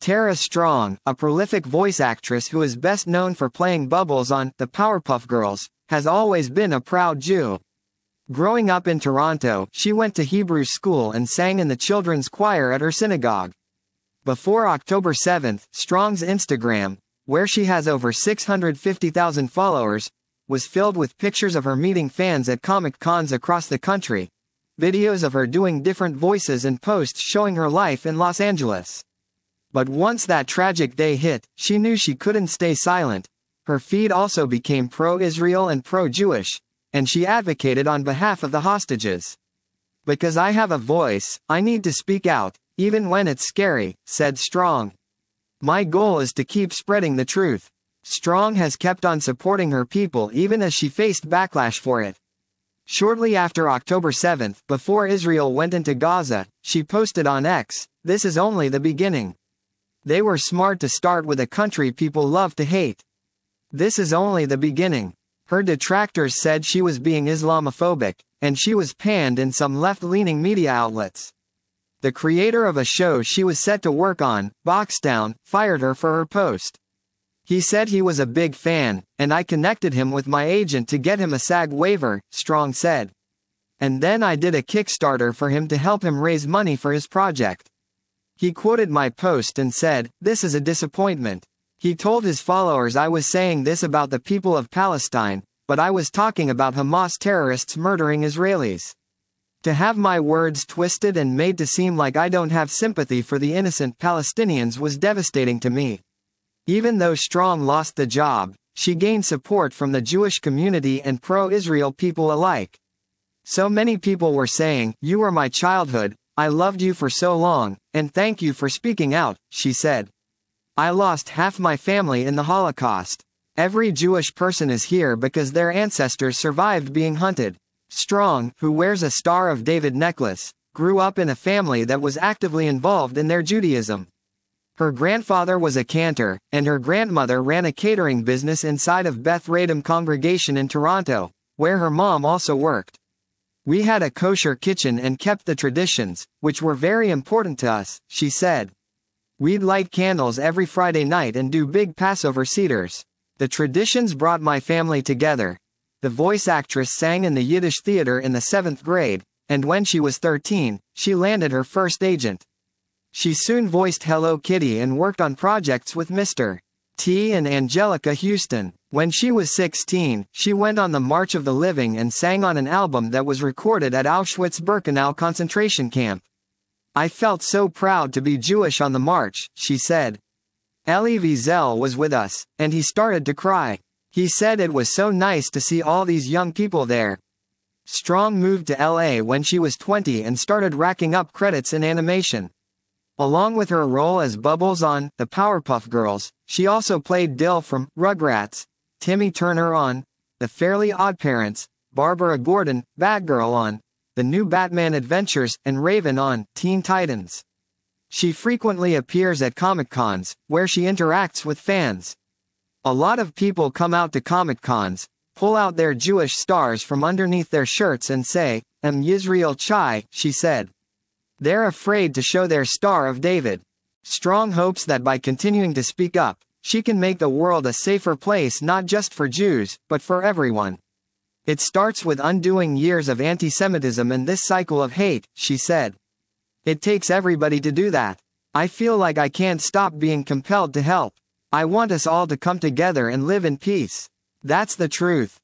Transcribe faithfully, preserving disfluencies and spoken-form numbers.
Tara Strong, a prolific voice actress who is best known for playing Bubbles on The Powerpuff Girls, has always been a proud Jew. Growing up in Toronto, she went to Hebrew school and sang in the children's choir at her synagogue. Before October seventh, Strong's Instagram, where she has over six hundred fifty thousand followers, was filled with pictures of her meeting fans at Comic Cons across the country, videos of her doing different voices and posts showing her life in Los Angeles. But once that tragic day hit, she knew she couldn't stay silent. Her feed also became pro-Israel and pro-Jewish, and she advocated on behalf of the hostages. "Because I have a voice, I need to speak out, even when it's scary," said Strong. "My goal is to keep spreading the truth." Strong has kept on supporting her people even as she faced backlash for it. Shortly after October seventh, before Israel went into Gaza, she posted on X, "This is only the beginning. They were smart to start with a country people love to hate. This is only the beginning." Her detractors said she was being Islamophobic, and she was panned in some left-leaning media outlets. The creator of a show she was set to work on, Boxdown, fired her for her post. "He said he was a big fan, and I connected him with my agent to get him a SAG waiver," Strong said. "And then I did a Kickstarter for him to help him raise money for his project. He quoted my post and said, 'This is a disappointment.' He told his followers I was saying this about the people of Palestine, but I was talking about Hamas terrorists murdering Israelis. To have my words twisted and made to seem like I don't have sympathy for the innocent Palestinians was devastating to me." Even though Strong lost the job, she gained support from the Jewish community and pro-Israel people alike. "So many people were saying, 'You were my childhood, I loved you for so long, and thank you for speaking out,'" she said. "I lost half my family in the Holocaust. Every Jewish person is here because their ancestors survived being hunted." Strong, who wears a Star of David necklace, grew up in a family that was actively involved in their Judaism. Her grandfather was a cantor, and her grandmother ran a catering business inside of Beth Radom Congregation in Toronto, where her mom also worked. "We had a kosher kitchen and kept the traditions, which were very important to us," she said. "We'd light candles every Friday night and do big Passover seders. The traditions brought my family together." The voice actress sang in the Yiddish theater in the seventh grade, and when she was thirteen, she landed her first agent. She soon voiced Hello Kitty and worked on projects with Mister T and Angelica Houston. When she was sixteen, she went on the March of the Living and sang on an album that was recorded at Auschwitz-Birkenau concentration camp. "I felt so proud to be Jewish on the march," she said. Elie Wiesel was with us, and he started to cry. He said it was so nice to see all these young people there. Strong moved to L A when she was twenty and started racking up credits in animation. Along with her role as Bubbles on The Powerpuff Girls, she also played Dill from Rugrats, Timmy Turner on The Fairly OddParents, Barbara Gordon, Batgirl on The New Batman Adventures, and Raven on Teen Titans. She frequently appears at Comic-Cons, where she interacts with fans. "A lot of people come out to Comic-Cons, pull out their Jewish stars from underneath their shirts and say, 'Am Yisrael Chai,'" she said. "They're afraid to show their Star of David." Strong hopes that by continuing to speak up, she can make the world a safer place not just for Jews, but for everyone. "It starts with undoing years of anti-Semitism and this cycle of hate," she said. "It takes everybody to do that. I feel like I can't stop being compelled to help. I want us all to come together and live in peace. That's the truth."